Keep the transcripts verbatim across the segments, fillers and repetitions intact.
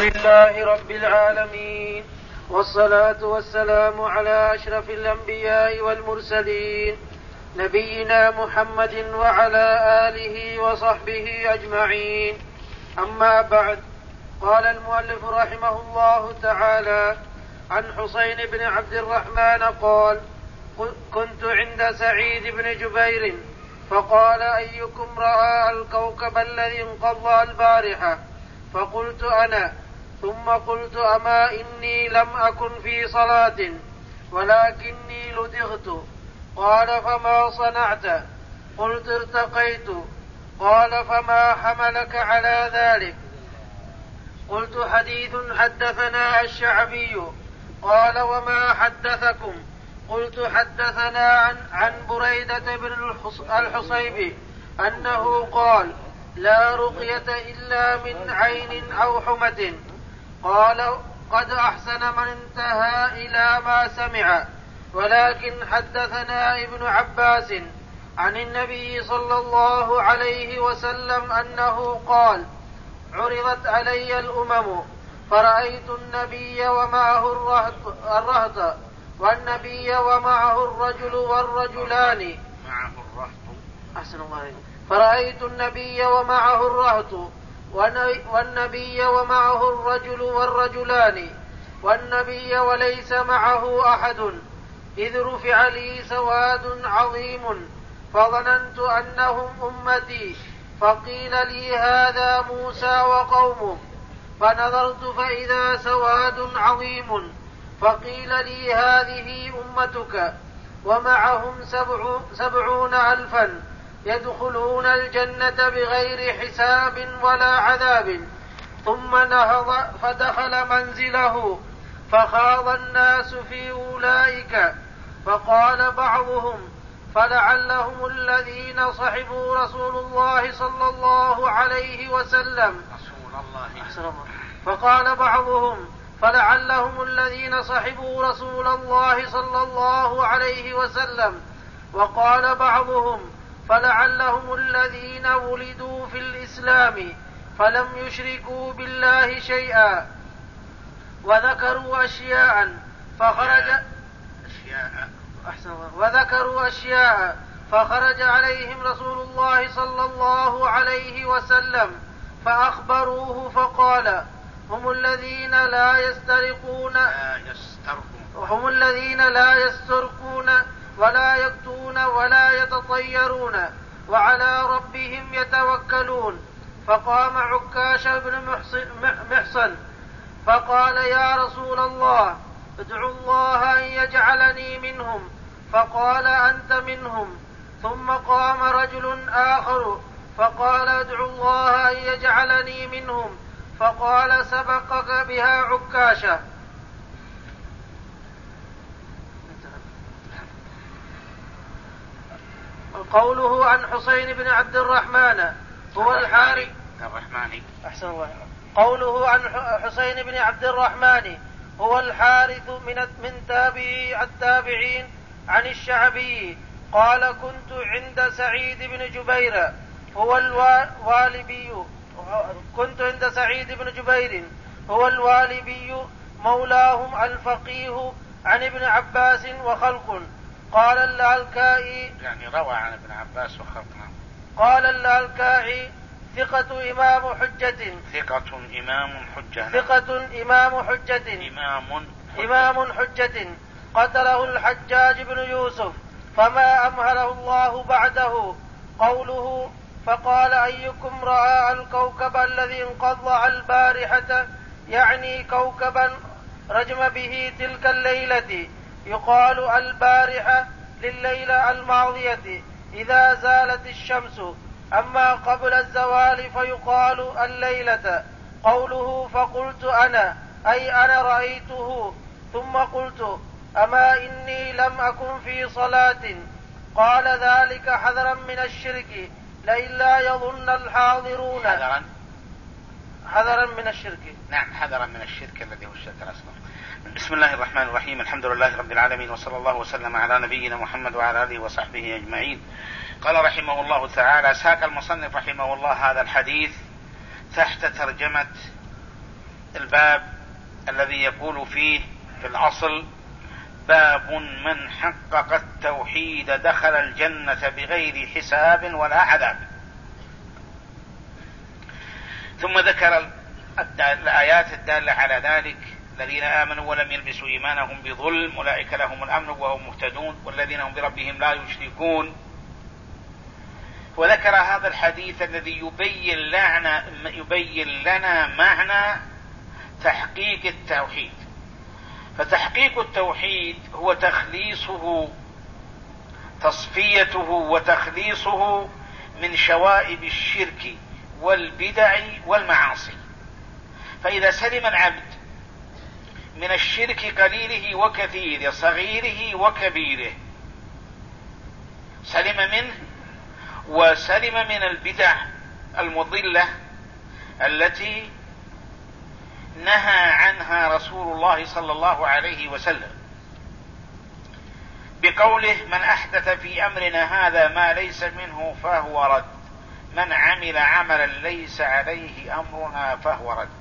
لله رب العالمين، والصلاة والسلام على أشرف الأنبياء والمرسلين نبينا محمد وعلى آله وصحبه أجمعين. أما بعد، قال المؤلف رحمه الله تعالى: عن حسين بن عبد الرحمن قال: كنت عند سعيد بن جبير فقال: أيكم رأى الكوكب الذي انقضى البارحة؟ فقلت: أنا. ثم قلت: أما إني لم أكن في صلاة ولكني لدغت. قال: فما صنعت؟ قلت: ارتقيت. قال: فما حملك على ذلك؟ قلت: حديث حدثنا الشعبي. قال: وما حدثكم؟ قلت: حدثنا عن, عن بريدة بن الحصيب أنه قال: لا رقية إلا من عين أو حمة. قال: قد أحسن من انتهى إلى ما سمع. ولكن حدثنا ابن عباس عن النبي صلى الله عليه وسلم أنه قال: عرضت علي الأمم فرأيت النبي ومعه الرهط والنبي ومعه الرجل والرجلان معه الرهط أحسن الله فرأيت النبي ومعه الرهط والنبي ومعه الرجل والرجلان والنبي وليس معه أحد، إذ رفع لي سواد عظيم فظننت أنهم أمتي، فقيل لي: هذا موسى وقومه. فنظرت فإذا سواد عظيم، فقيل لي: هذه أمتك ومعهم سبع سبعون ألفا يدخلون الجنة بغير حساب ولا عذاب. ثم نهض فدخل منزله فخاض الناس في أولئك، فقال بعضهم: فلعلهم الذين صحبوا رسول الله صلى الله عليه وسلم. رسول الله. فقال بعضهم: فلعلهم الذين صحبوا رسول الله صلى الله عليه وسلم. وقال بعضهم: فلعلهم الذين ولدوا في الإسلام فلم يشركوا بالله شيئا. وذكروا أشياء فخرج أشياء وذكروا أشياء فخرج عليهم رسول الله صلى الله عليه وسلم فأخبروه فقال: هم الذين لا يسترقون هم الذين لا يسترقون ولا يكتون ولا يتطيرون وعلى ربهم يتوكلون. فقام عكاش بن محصن فقال: يا رسول الله، ادعو الله أن يجعلني منهم. فقال: أنت منهم. ثم قام رجل آخر فقال: ادعو الله أن يجعلني منهم. فقال: سبقك بها عكاشة. قوله عن حسين بن عبد الرحمن هو الحارث الرحمن أحسن الله قوله عن حسين بن عبد الرحمن هو الحارث من من تابعي التابعين عن الشعبي قال: كنت عند سعيد بن جبير هو الوالبي كنت عند سعيد بن جبير هو الوالبي مولاهم الفقيه عن ابن عباس وخلق. قال اللالكائي يعني روى عن ابن عباس وخلق. قال اللالكائي: ثقة إمام حجة ثقة إمام حجة ثقة إمام حجة إمام إمام حجة قتله الحجاج بن يوسف فما أمهله الله بعده. قوله: فقال: أيكم رأى الكوكب الذي انقضى البارحة؟ يعني كوكبا رجم به تلك الليلة. يقال البارحة لليلة الماضية إذا زالت الشمس، أما قبل الزوال فيقال الليلة. قوله: فقلت أنا، أي أنا رأيته. ثم قلت: أما إني لم أكن في صلاة. قال: ذلك حذرا من الشرك، لئلا يظن الحاضرون حذرا حذرا من الشرك نعم حذرا من الشرك الذي هو الشرك الأصغر. بسم الله الرحمن الرحيم، الحمد لله رب العالمين، وصلى الله وسلم على نبينا محمد وعلى آله وصحبه أجمعين. قال رحمه الله تعالى: ساق المصنف رحمه الله هذا الحديث تحت ترجمة الباب الذي يقول فيه في الأصل: باب من حقق التوحيد دخل الجنة بغير حساب ولا عذاب. ثم ذكر الآيات الدالة على ذلك: الذين آمنوا ولم يلبسوا إيمانهم بظلم أولئك لهم الأمن وهم مهتدون والذين هم بربهم لا يشركون. وذكر هذا الحديث الذي يبين لنا, يبين لنا معنى تحقيق التوحيد. فتحقيق التوحيد هو تخليصه، تصفيته وتخليصه من شوائب الشرك والبدع والمعاصي. فإذا سلم العبد من الشرك قليله وكثيره صغيره وكبيره سلم منه، وسلم من البدع المضلة التي نهى عنها رسول الله صلى الله عليه وسلم بقوله: من أحدث في أمرنا هذا ما ليس منه فهو رد، من عمل عملا ليس عليه أمرنا فهو رد.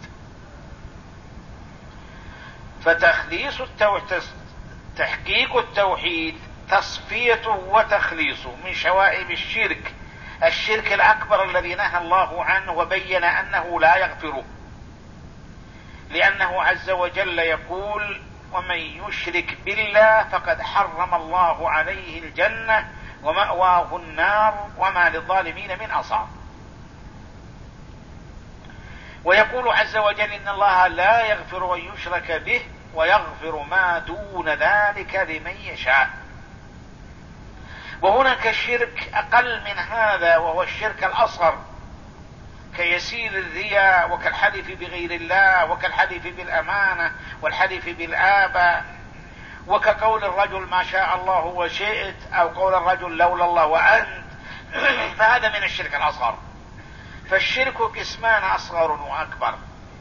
فتخليص التوحيد، تحقيق التوحيد تصفيته وتخليصه من شوائب الشرك، الشرك الأكبر الذي نهى الله عنه وبين أنه لا يغفره، لأنه عز وجل يقول: ومن يشرك بالله فقد حرم الله عليه الجنة ومأواه النار وما للظالمين من أنصار. ويقول عز وجل: إن الله لا يغفر أن يشرك به ويغفر ما دون ذلك لمن يشاء. وهناك شرك أقل من هذا وهو الشرك الأصغر، كيسير الرياء وكالحلف بغير الله وكالحلف بالأمانة والحلف بالآباء، وكقول الرجل ما شاء الله وشئت، أو قول الرجل لولا الله وأنت. فهذا من الشرك الأصغر. فالشرك قسمان: أصغر وأكبر.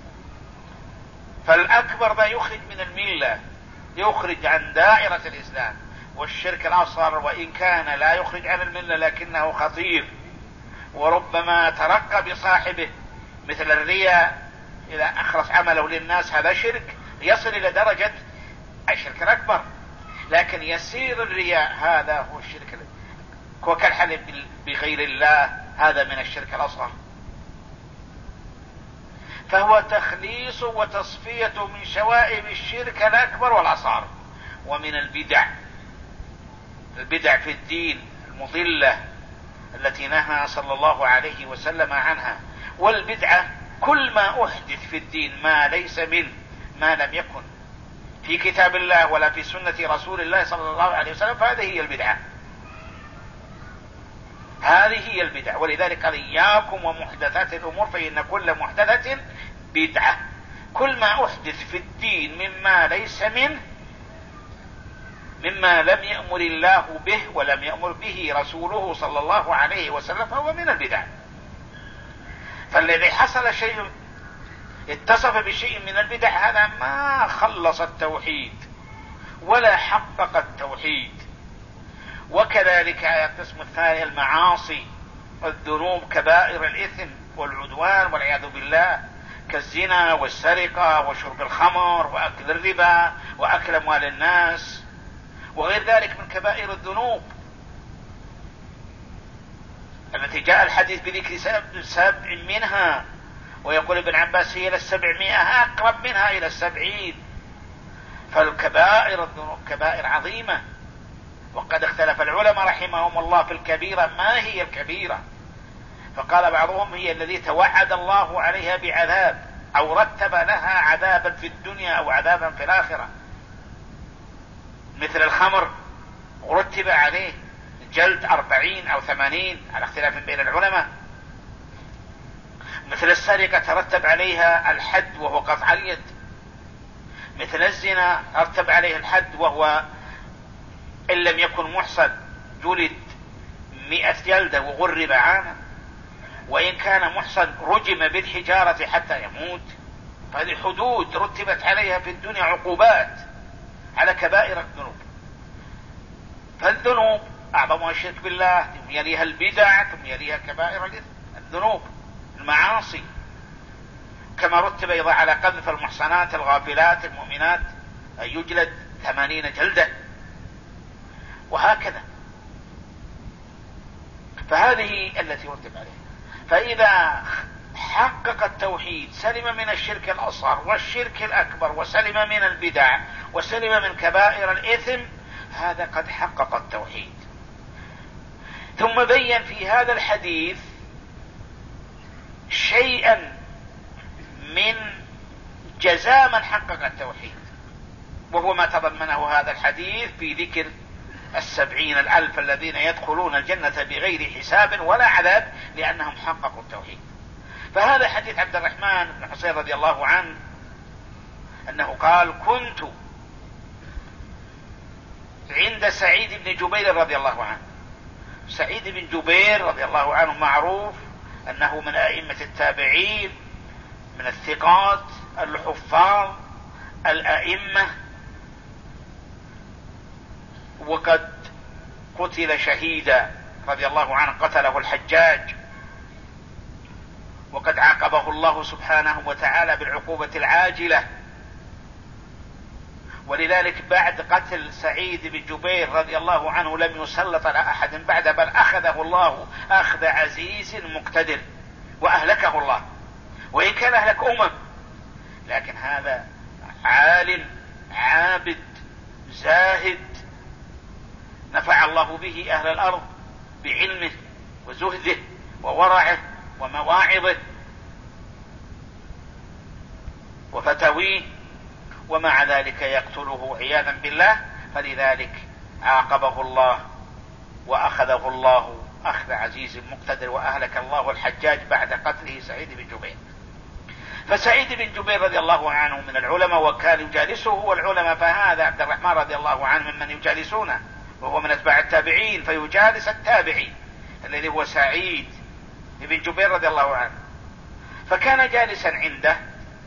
فالأكبر ذا يخرج من الملة، يخرج عن دائرة الإسلام. والشرك الأصغر وإن كان لا يخرج عن الملة لكنه خطير وربما ترقى بصاحبه، مثل الرياء إذا أخلص عمله للناس هذا شرك يصل إلى درجة الشرك الأكبر. لكن يسير الرياء هذا هو الشرك، وكالحلف بغير الله هذا من الشرك الأصغر. فهو تخليص وتصفية من شوائب الشرك الأكبر والأصغر. ومن البدع، البدع في الدين المضلة التي نهى صلى الله عليه وسلم عنها. والبدعة كل ما أحدث في الدين ما ليس منه، ما لم يكن في كتاب الله ولا في سنة رسول الله صلى الله عليه وسلم، فهذه هي البدعة، هذه هي البدعة. ولذلك قال: إياكم ومحدثات الأمور فإن كل محدثة بدعة. كل ما أحدث في الدين مما ليس منه، مما لم يأمر الله به ولم يأمر به رسوله صلى الله عليه وسلم، فهو من البدع. فالذي حصل شيء اتصف بشيء من البدع هذا ما خلص التوحيد ولا حقق التوحيد. وكذلك القسم الثاني: المعاصي، الذنوب، كبائر الإثم والعدوان والعياذ بالله، كالزنا والسرقة وشرب الخمر وأكل الربا وأكل أموال الناس وغير ذلك من كبائر الذنوب التي جاء الحديث بذكر سبع منها. ويقول ابن عباس: هي إلى السبعمائة، أقرب منها إلى السبعين. فالكبائر الذنوب كبائر عظيمة. وقد اختلف العلماء رحمهم الله في الكبيرة ما هي الكبيرة، فقال بعضهم: هي الذي توعد الله عليها بعذاب أو رتب لها عذابا في الدنيا أو عذابا في الآخرة، مثل الخمر رتب عليه جلد أربعين أو ثمانين على اختلاف بين العلماء. مثل السرقة ترتب عليها الحد وهو قطع اليد. مثل الزنا ترتب عليه الحد وهو إن لم يكن محصن جلد مئة جلدة وغرب عاما، وإن كان محصن رجم بالحجارة حتى يموت. فهذه حدود رتبت عليها في الدنيا عقوبات على كبائر الذنوب. فالذنوب أعظمها الشرك بالله، ثم يليها البدع، ثم يليها كبائر الذنوب المعاصي. كما رتب أيضا على قذف المحصنات الغافلات المؤمنات أن يجلد ثمانين جلدة، وهكذا. فهذه التي رتب عليها. فإذا حقق التوحيد سلم من الشرك الأصغر والشرك الأكبر، وسلم من البدع، وسلم من كبائر الإثم، هذا قد حقق التوحيد. ثم بين في هذا الحديث شيئا من جزاء من حقق التوحيد، وهو ما تضمنه هذا الحديث في ذكر السبعين الألف الذين يدخلون الجنة بغير حساب ولا عذاب لأنهم حققوا التوحيد. فهذا حديث عبد الرحمن بن حسين رضي الله عنه أنه قال: كنت عند سعيد بن جبير رضي الله عنه. سعيد بن جبير رضي الله عنه معروف أنه من أئمة التابعين، من الثقات الحفاظ الأئمة، وقد قتل شهيدا رضي الله عنه، قتله الحجاج، وقد عاقبه الله سبحانه وتعالى بالعقوبة العاجلة. ولذلك بعد قتل سعيد بن جبير رضي الله عنه لم يسلط على أحد بعد، بل أخذه الله أخذ عزيز مقتدر وأهلكه الله، وإن كان أهلك أمم، لكن هذا عالم عابد زاهد نفع الله به أهل الأرض بعلمه وزهده وورعه ومواعظه وفتاويه، ومع ذلك يقتله عياذا بالله. فلذلك عاقبه الله وأخذه الله أخذ عزيز مقتدر، وأهلك الله الحجاج بعد قتله سعيد بن جبير. فسعيد بن جبير رضي الله عنه من العلماء، وكان يجالسه هو العلماء، فهذا عبد الرحمن رضي الله عنه ممن يجالسونه، وهو من أتباع التابعين، فيجالس التابعي الذي هو سعيد بن جبير رضي الله عنه. فكان جالسا عنده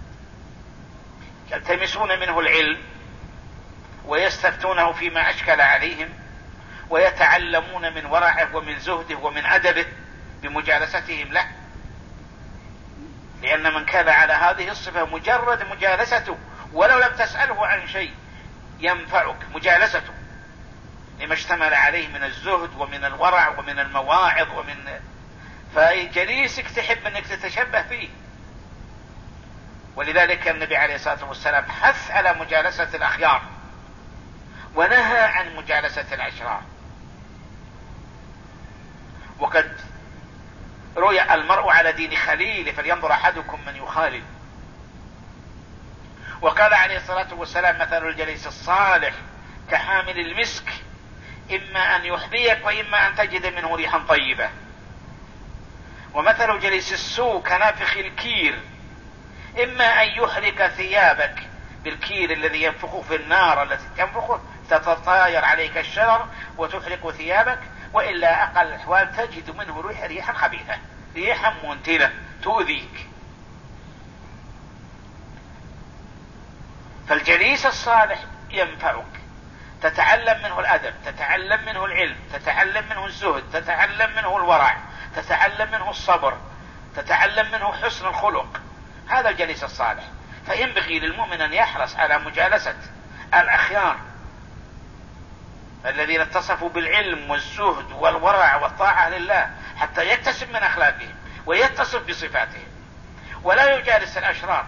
يلتمسون منه العلم ويستفتونه فيما أشكل عليهم، ويتعلمون من ورعه ومن زهده ومن أدبه بمجالستهم له، لأن من كان على هذه الصفة مجرد مجالسته ولو لم تسأله عن شيء ينفعك مجالسته، لما اشتمل عليه من الزهد ومن الورع ومن المواعظ ومن فجليسك تحب أنك تتشبه فيه. ولذلك النبي عليه الصلاة والسلام حث على مجالسة الأخيار ونهى عن مجالسة الأشرار. وقد روي: المرء على دين خليله فلينظر أحدكم من يخالل. وقال عليه الصلاة والسلام: مثل الجليس الصالح كحامل المسك، إما أن يحذيك وإما أن تجد منه ريحا طيبة. ومثل جليس السوء كنافخ الكير، إما أن يحرق ثيابك بالكير الذي ينفخه في النار التي تنفخه تتطاير عليك الشرر وتحرق ثيابك، وإلا أقل الأحوال تجد منه ريحا ريحا خبيثة، ريحا منتنة تؤذيك. فالجليس الصالح ينفعك، تتعلم منه الأدب، تتعلم منه العلم، تتعلم منه الزهد، تتعلم منه الورع، تتعلم منه الصبر، تتعلم منه حسن الخلق. هذا الجليس الصالح. فينبغي للمؤمن أن يحرص على مجالسة الأخيار الذين اتصفوا بالعلم والزهد والورع والطاعة لله، حتى يكتسب من أخلاقهم ويتصف بصفاتهم، ولا يجالس الأشرار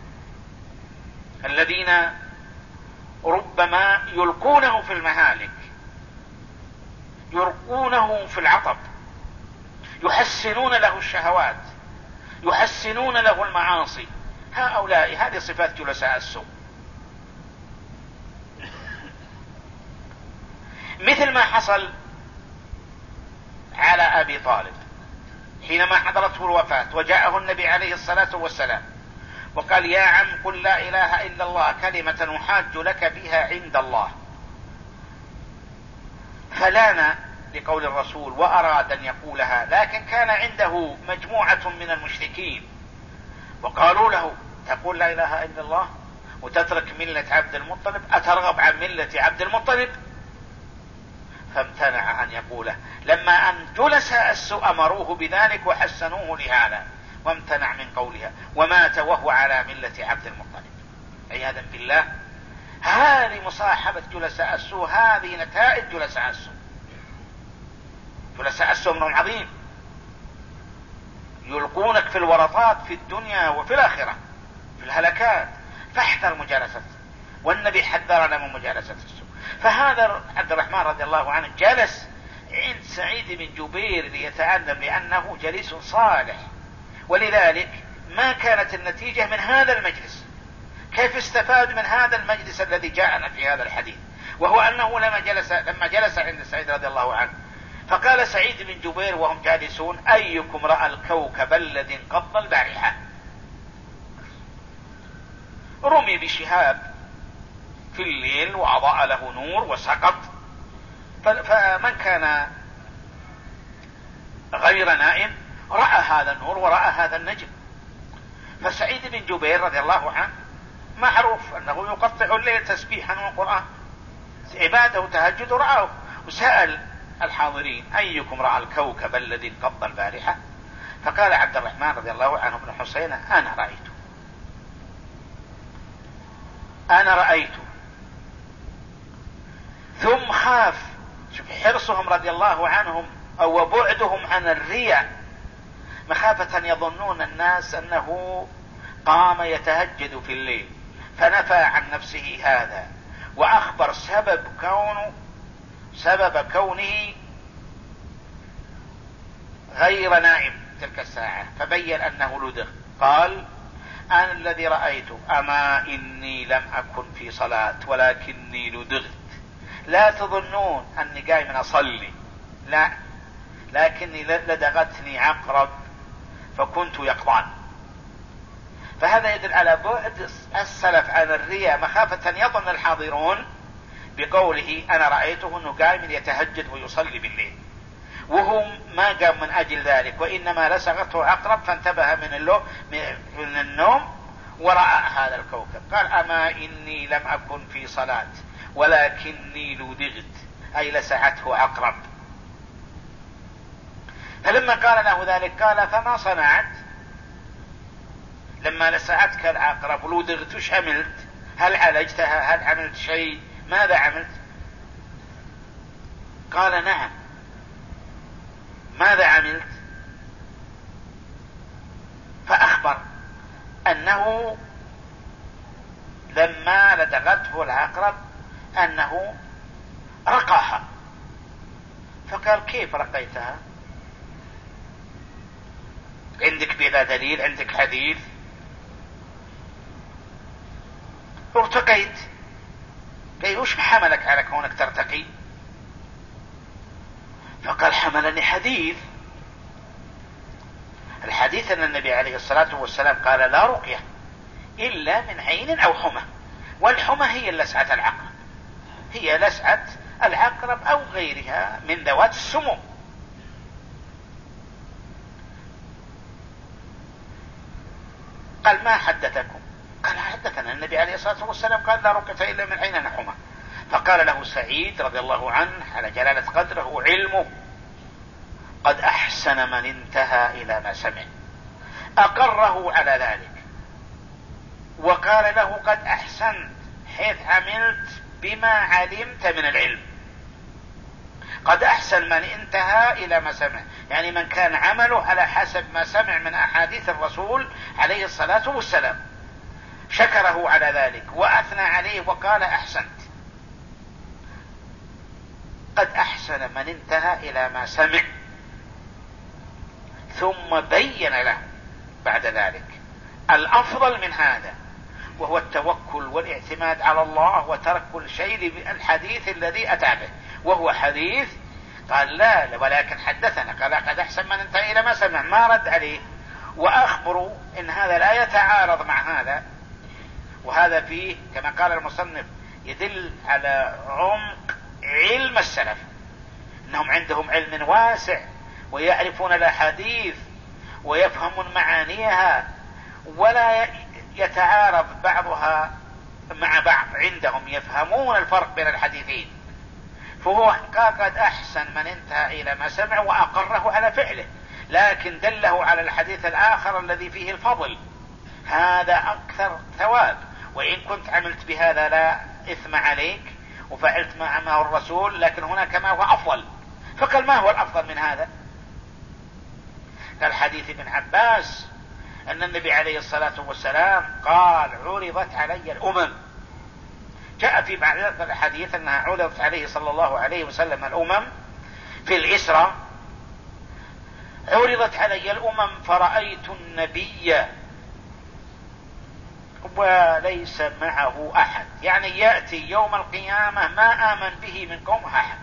الذين ربما يلقونه في المهالك، يلقونه في العطب، يحسنون له الشهوات، يحسنون له المعاصي. هؤلاء هذه صفات جلساء السوء. مثل ما حصل على أبي طالب حينما حضرته الوفاة وجاءه النبي عليه الصلاة والسلام وقال: يا عم قل لا إله إلا الله كلمة أحاج لك بها عند الله. فلان لقول الرسول وأراد أن يقولها، لكن كان عنده مجموعة من المشركين وقالوا له: تقول لا إله إلا الله وتترك ملة عبد المطلب، أترغب عن ملة عبد المطلب؟ فامتنع أن يقوله. لما أن جلس السوء أمروه بذلك وحسنوه لهذا، وامتنع من قولها ومات وهو على ملة عبد المطلب عياذا بالله. هذه مصاحبة جلساء السوء، هذه نتائج جلساء السوء. جلساء السوء أمر عظيم، يلقونك في الورطات في الدنيا وفي الآخرة في الهلكات، فاحذر مجالسة، والنبي حذرنا من مجالسة السوء. فهذا عبد الرحمن رضي الله عنه جلس عند سعيد بن جبير ليتعلم بأنه جليس صالح، ولذلك ما كانت النتيجة من هذا المجلس. كيف استفاد من هذا المجلس الذي جاءنا في هذا الحديث؟ وهو أنه لما جلس لما جلس عند سعيد رضي الله عنه فقال سعيد بن جبير وهم جالسون: أيكم رأى الكوكب الذي انقض البارحة؟ رمي بشهاب في الليل وأضاء له نور وسقط، فمن كان غير نائم رأى هذا النور ورأى هذا النجم. فسعيد بن جبير رضي الله عنه معروف أنه يقطع الليل تسبيحا وقرآن، عباده وتهجد رآه، وسأل الحاضرين: أيكم رأى الكوكب الذي انقض البارحة؟ فقال عبد الرحمن رضي الله عنه بن حسين: أنا رأيته أنا رأيته ثم خاف. شوف حرصهم رضي الله عنهم أو بعدهم عن الرياء، مخافة أن يظنون الناس أنه قام يتهجد في الليل، فنفى عن نفسه هذا وأخبر سبب كونه سبب كونه غير نائم تلك الساعة، فبين أنه لدغ. قال: أنا الذي رأيته، أما إني لم أكن في صلاة ولكني لدغت، لا تظنون أني قايم أصلي، لا، لكني لدغتني عقرب فكنت يقظان. فهذا يدل على بعد السلف عن الرياء، مخافة أن يظن الحاضرون بقوله أنا رأيته أنه قائم يتهجد ويصلي بالليل، وهو ما قام من أجل ذلك، وإنما لسغته عقرب فانتبه من, من النوم ورأى هذا الكوكب. قال: أما إني لم أكن في صلاة ولكني لدغت، أي لسعته عقرب. فلما قال له ذلك قال: فما صنعت لما لسعتك العقرب ولدغت؟ وش عملت؟ هل عالجتها؟ هل عملت شيء؟ ماذا عملت؟ قال: نعم. ماذا عملت؟ فأخبر أنه لما لدغته العقرب أنه رقاها. فقال: كيف رقيتها؟ عندك بلا دليل؟ عندك حديث؟ ارتقيت. قال: وش حملك على كونك ترتقي؟ فقال: حملني حديث. الحديث أن النبي عليه الصلاة والسلام قال: لا رقية إلا من عين أو حمى، والحمى هي لسعة العقرب، هي لسعة العقرب أو غيرها من ذوات السموم. قال: ما حدثكم؟ قال: حدثنا النبي عليه الصلاة والسلام قال: لا رقية إلا من عين أو حمى. فقال له سعيد رضي الله عنه على جلالة قدره وعلمه: قد أحسن من انتهى إلى ما سمع. أقره على ذلك وقال له: قد أحسنت حيث عملت بما علمت من العلم. قد أحسن من انتهى إلى ما سمع، يعني من كان عمله على حسب ما سمع من أحاديث الرسول عليه الصلاة والسلام. شكره على ذلك وأثنى عليه وقال: أحسنت. قد أحسن من انتهى إلى ما سمع. ثم بين له بعد ذلك الأفضل من هذا، وهو التوكل والاعتماد على الله وترك كل شيء بالحديث الذي أتى به، وهو حديث قال: لا ولكن حدثنا. قال: قد أحسن من انتهى إلى ما سمع، ما رد عليه. وأخبروا إن هذا لا يتعارض مع هذا، وهذا فيه كما قال المصنف يدل على عمق علم السلف، انهم عندهم علم واسع ويعرفون الاحاديث ويفهمون معانيها ولا يتعارض بعضها مع بعض، عندهم يفهمون الفرق بين الحديثين. فهو قال: قد احسن من انتهى الى ما سمع، واقره على فعله، لكن دله على الحديث الآخر الذي فيه الفضل، هذا أكثر ثواب، وإن كنت عملت بهذا لا إثم عليك وفعلت ما أمره الرسول، لكن هناك ما هو أفضل. فقال: ما هو الأفضل من هذا؟ كالحديث ابن عباس أن النبي عليه الصلاة والسلام قال: عرضت علي الأمم. جاء في بعض الحديث أنها عرضت عليه صلى الله عليه وسلم الأمم في الإسراء، عرضت علي الأمم فرأيت النبي وليس معه أحد، يعني يأتي يوم القيامة ما آمن به من قوم أحد،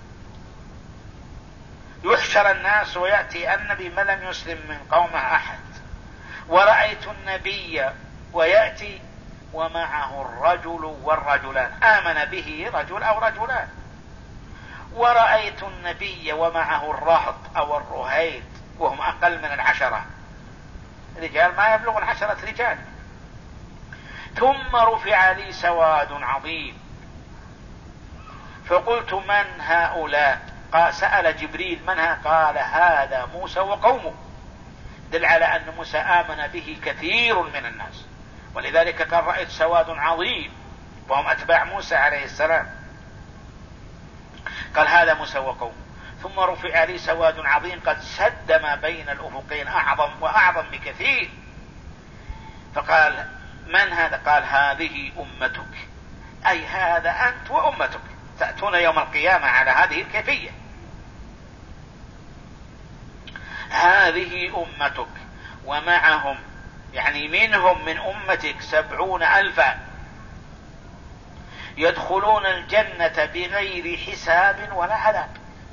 يحشر الناس ويأتي النبي ما لم يسلم من قومه أحد. ورأيت النبي ويأتي ومعه الرجل والرجلان، آمن به رجل أو رجلان. ورأيت النبي ومعه الرهط أو الرهيد، وهم أقل من العشرة، رجال ما يبلغ العشرة رجال. ثم رفع لي سواد عظيم، فقلت: من هؤلاء؟ قال: سأل جبريل: من ها؟ قال: هذا موسى وقومه، دل على أن موسى آمن به كثير من الناس، ولذلك قال: رأيت سواد عظيم، وهم أتباع موسى عليه السلام. قال: هذا موسى وقومه. ثم رفع لي سواد عظيم قد سد ما بين الأفقين، أعظم وأعظم بكثير. فقال: من هذا؟ قال: هذه أمتك، أي هذا أنت وأمتك، تأتون يوم القيامة على هذه الكيفية. هذه أمتك ومعهم، يعني منهم من أمتك سبعون ألفا يدخلون الجنة بغير حساب ولا عذاب.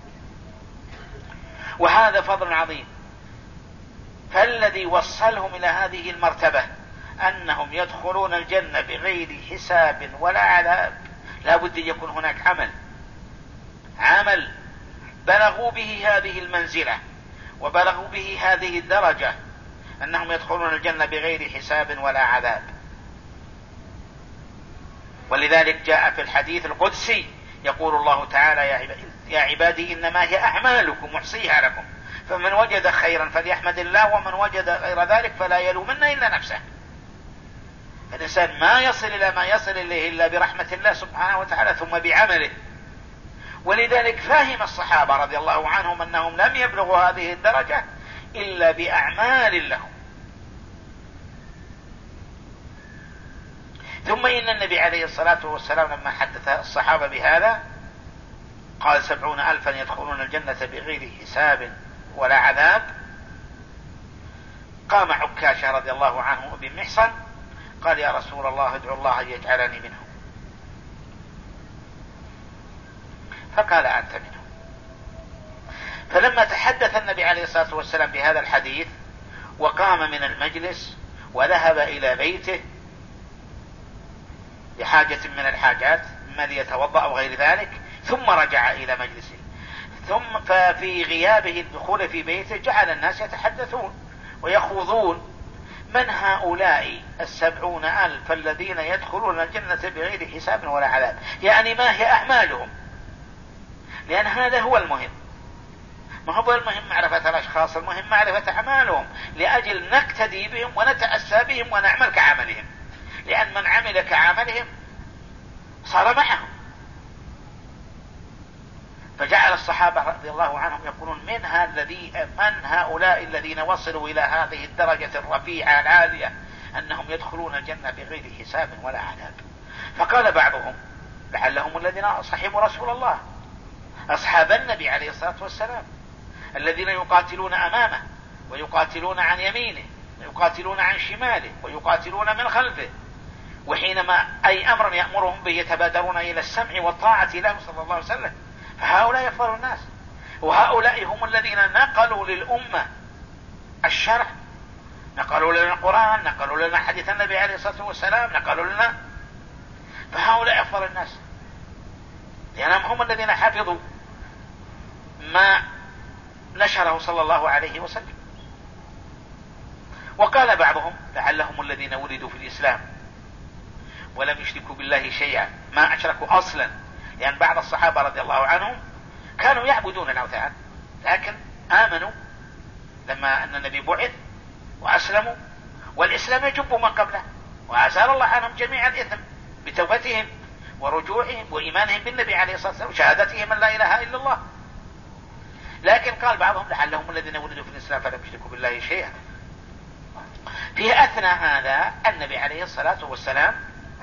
وهذا فضل عظيم، فالذي وصلهم إلى هذه المرتبة أنهم يدخلون الجنة بغير حساب ولا عذاب لا بد أن يكون هناك عمل عمل بلغوا به هذه المنزلة وبلغوا به هذه الدرجة، أنهم يدخلون الجنة بغير حساب ولا عذاب. ولذلك جاء في الحديث القدسي يقول الله تعالى: يا عبادي إنما هي أعمالكم أحصيها لكم، فمن وجد خيرا فليحمد الله، ومن وجد غير ذلك فلا يلومن إلا نفسه. الإنسان ما يصل إلى ما يصل إليه إلا برحمة الله سبحانه وتعالى ثم بعمله. ولذلك فهم الصحابة رضي الله عنهم أنهم لم يبلغوا هذه الدرجة إلا بأعمال لهم. ثم إن النبي عليه الصلاة والسلام لما حدث الصحابة بهذا قال: سبعون ألفا يدخلون الجنة بغير حساب ولا عذاب. قام عكاشة رضي الله عنه بن محصن قال: يا رسول الله ادعو الله أن يجعلني منهم. فقال: أنت منهم. فلما تحدث النبي عليه الصلاة والسلام بهذا الحديث وقام من المجلس وذهب إلى بيته لحاجة من الحاجات، إما ليتوضأ أو غير ذلك، ثم رجع إلى مجلسه، ثم ففي غيابه الدخول في بيته جعل الناس يتحدثون ويخوضون: من هؤلاء السبعون ألف الذين يدخلون الجنة بغير حساب ولا عذاب؟ يعني ما هي أعمالهم؟ لأن هذا هو المهم، ما هو المهم معرفة الأشخاص، المهم معرفة أعمالهم، لأجل نقتدي بهم ونتأسى بهم ونعمل كعملهم، لأن من عمل كعملهم صار معهم. فجعل الصحابة رضي الله عنهم يقولون: من, الذي من هؤلاء الذين وصلوا إلى هذه الدرجة الرفيعة العالية أنهم يدخلون الجنة بغير حساب ولا عذاب؟ فقال بعضهم: لعلهم الذين صحبوا رسول الله، أصحاب النبي عليه الصلاة والسلام، الذين يقاتلون أمامه ويقاتلون عن يمينه ويقاتلون عن شماله ويقاتلون من خلفه، وحينما أي أمر يأمرهم به يتبادرون إلى السمع والطاعة له صلى الله عليه وسلم. فهؤلاء يفضل الناس، وهؤلاء هم الذين نقلوا للأمة الشرع، نقلوا لنا القرآن، نقلوا لنا حديث النبي عليه الصلاة والسلام، نقلوا لنا. فهؤلاء أفضل الناس لأنهم هم الذين حفظوا ما نشره صلى الله عليه وسلم. وقال بعضهم: لعلهم الذين ولدوا في الإسلام ولم يشركوا بالله شيئا، ما أشركوا أصلا، لأن بعض الصحابة رضي الله عنهم كانوا يعبدون الأوثان لكن آمنوا لما أن النبي بعث وأسلموا، والإسلام يجب ما قبله، وأزال الله عنهم جميع الإثم بتوبتهم ورجوعهم وإيمانهم بالنبي عليه الصلاة والسلام وشهادتهم أن لا إله إلا الله. لكن قال بعضهم لعلهم الذين ولدوا في الإسلام فلم يشركوا بالله شيئا. في أثناء هذا النبي عليه الصلاة والسلام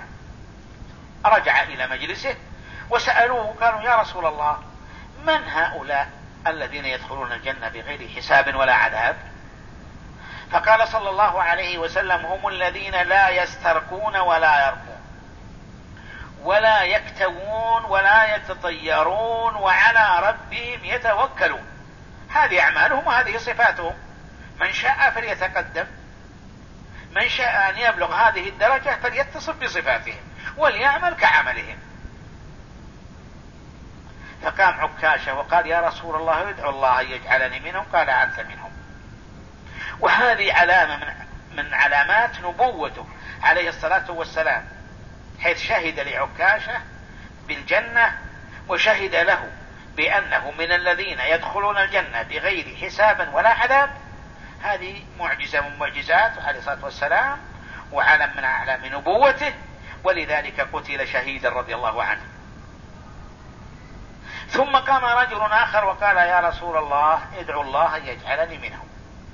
رجع إلى مجلسه وسألوه قالوا يا رسول الله من هؤلاء الذين يدخلون الجنة بغير حساب ولا عذاب؟ فقال صلى الله عليه وسلم هم الذين لا يسترقون ولا يرقون ولا يكتوون ولا يتطيرون وعلى ربهم يتوكلون. هذه أعمالهم وهذه صفاتهم. من شاء فليتقدم، من شاء أن يبلغ هذه الدرجة فليتصف بصفاتهم وليعمل كعملهم. فقام عكاشة وقال يا رسول الله ادعو الله أن يجعلني منهم. قال أنت منهم. وهذه علامة من, من علامات نبوته عليه الصلاة والسلام، حيث شهد لعكاشة بالجنة وشهد له بأنه من الذين يدخلون الجنة بغير حساب ولا عذاب. هذه معجزة من معجزات عليه الصلاة والسلام وعلم من أعلام نبوته، ولذلك قتل شهيدا رضي الله عنه. ثم قام رجل آخر وقال يا رسول الله ادعو الله أن يجعلني منهم.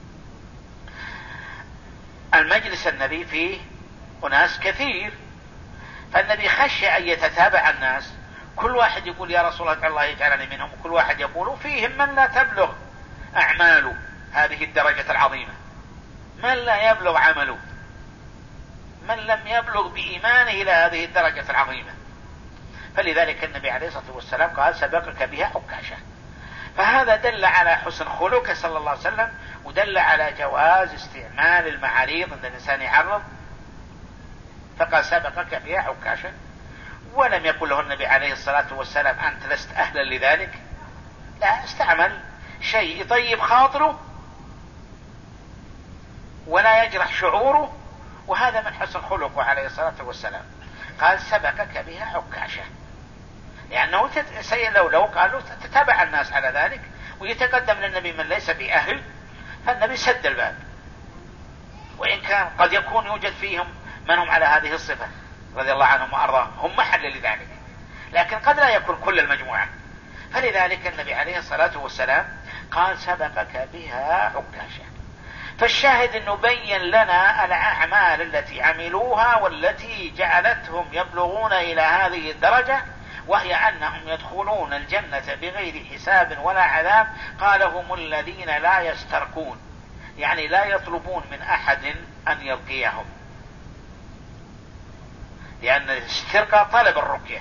المجلس النبي فيه أناس كثير، فالنبي خشى أن يتتابع الناس، كل واحد يقول يا رسول الله ادعو الله يجعلني منهم، وكل واحد يقول فيهم من لا تبلغ أعماله هذه الدرجة العظيمة، من لا يبلغ عمله، من لم يبلغ بإيمانه إلى هذه الدرجة العظيمة. فلذلك النبي عليه الصلاة والسلام قال سبقك بها عكاشة. فهذا دل على حسن خلقه صلى الله عليه وسلم، ودل على جواز استعمال المعاريض عند الإنسان يعرض، فقال سبقك بها عكاشة. ولم يقل له النبي عليه الصلاة والسلام أنت لست أهلا لذلك، لا، استعمل شيء يطيب خاطره ولا يجرح شعوره، وهذا من حسن خلقه عليه الصلاة والسلام. قال سبقك بها عكاشة، لأنه لو لو قالوا تتابع الناس على ذلك ويتقدم للنبي من ليس بأهل، فالنبي سد الباب. وإن كان قد يكون يوجد فيهم من هم على هذه الصفة رضي الله عنهم وأرضاهم، هم محل لذلك، لكن قد لا يكون كل المجموعة. فلذلك النبي عليه الصلاة والسلام قال سبقك بها عكاشة. فالشاهد أنه بين لنا الأعمال التي عملوها والتي جعلتهم يبلغون إلى هذه الدرجة، وهي أنهم يدخلون الجنة بغير حساب ولا عذاب. قال هم الذين لا يسترقون، يعني لا يطلبون من أحد أن يرقيهم، لأن الاسترقاء طلب الرقية،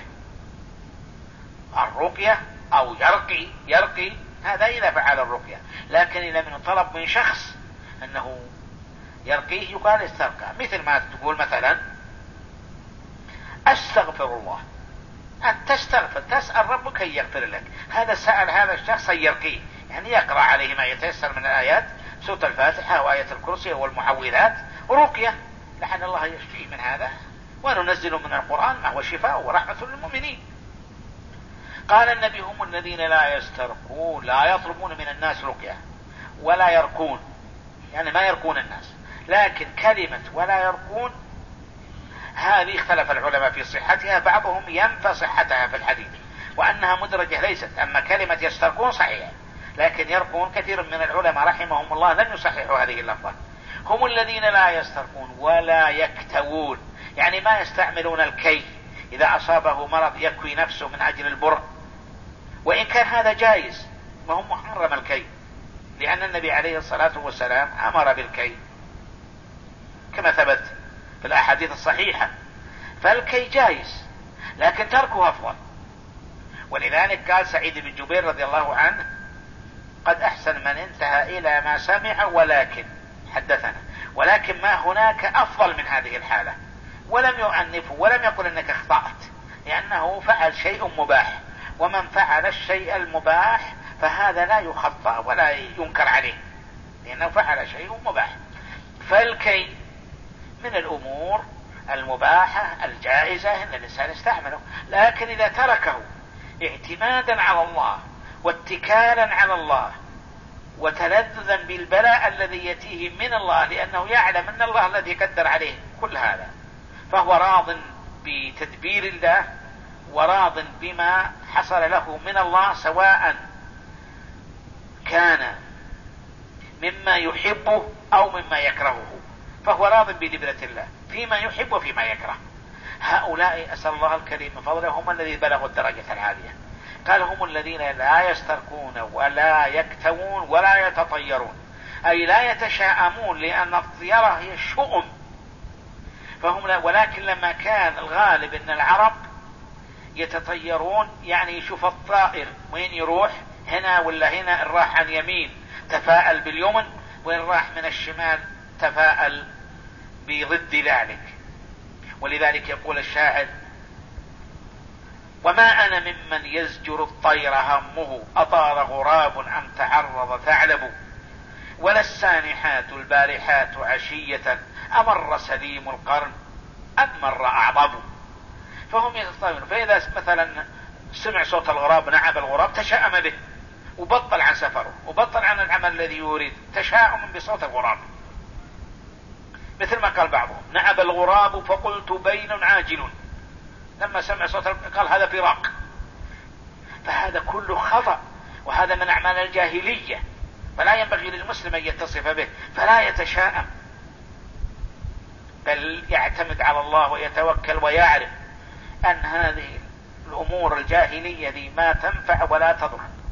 الرقية أو يرقي يرقي هذا إذا فعل الرقية، لكن إذا من طلب من شخص أنه يرقيه يقال استرقى. مثل ما تقول مثلا أستغفر الله، أن تستغفر تسأل ربك أن يغفر لك، هذا سأل هذا الشخص أن يرقيه، يعني يقرأ عليه ما يتيسر من الآيات، سورة الفاتحة وآية الكرسي والمعوذات، رقية لعل الله يشفيه من هذا، وننزل من القرآن ما هو شفاء ورحمة للمؤمنين. قال النبي هم الذين لا يسترقون، لا يطلبون من الناس رقية ولا يرقون، يعني ما يرقون الناس. لكن كلمة ولا يرقون هذه اختلف العلماء في صحتها، بعضهم ينفى صحتها في الحديث وأنها مدرجة ليست. أما كلمة يسترقون صحيحة، لكن يرقون كثير من العلماء رحمهم الله لم يصححوا هذه اللفظة. هم الذين لا يسترقون ولا يكتوون، يعني ما يستعملون الكي، إذا أصابه مرض يكوي نفسه من أجل البرء، وإن كان هذا جائز ما هو محرم الكي، لأن النبي عليه الصلاة والسلام أمر بالكي كما ثبت في الأحاديث الصحيحة، فالكي جائز لكن تركه أفضل. ولذلك قال سعيد بن جبير رضي الله عنه قد أحسن من انتهى إلى ما سمع ولكن حدثنا، ولكن ما هناك أفضل من هذه الحالة، ولم يؤنفه ولم يقل أنك اخطأت، لأنه فعل شيء مباح، ومن فعل الشيء المباح فهذا لا يخطأ ولا ينكر عليه، لأنه فعل شيء مباح. فالكي من الأمور المباحة الجائزة أن الإنسان يستعمله، لكن إذا تركه اعتمادا على الله واتكالا على الله وتلذذا بالبلاء الذي يأتيه من الله، لأنه يعلم أن الله الذي قدر عليه كل هذا، فهو راض بتدبير الله وراض بما حصل له من الله، سواء كان مما يحبه أو مما يكرهه، فهو راض بدبرة الله فيما يحب وفيما يكره. هؤلاء أسأل الله الكريم من فضله هم الذين بلغوا الدرجة العالية. قال هم الذين لا يسترقون ولا يكتوون ولا يتطيرون، أي لا يتشاءمون، لأن الطيرة هي الشؤم، فهم لا. ولكن لما كان الغالب أن العرب يتطيرون، يعني يشوف الطائر وين يروح، هنا ولا هنا، إن راح عن يمين تفاءل باليمن، وإن راح من الشمال تفاءل بضد ذلك. ولذلك يقول الشاعر: وما أنا ممن يزجر الطير همه، أطار غراب أم تعرض ثعلب، ولا السانحات البارحات عشية، أمر سليم القرن أم مر أعظم. فهم يتطيرون، فإذا مثلا سمع صوت الغراب نعب الغراب تشاءم به وبطل عن سفره وبطل عن العمل الذي يريد، تشاؤم بصوت الغراب. مثل ما قال بعضهم: نعب الغراب فقلت بين عاجل، لما سمع صوت قال هذا فراق. فهذا كله خطأ، وهذا من أعمال الجاهلية، فلا ينبغي للمسلم أن يتصف به، فلا يتشاءم، بل يعتمد على الله ويتوكل ويعرف أن هذه الأمور الجاهلية دي ما تنفع ولا تضر.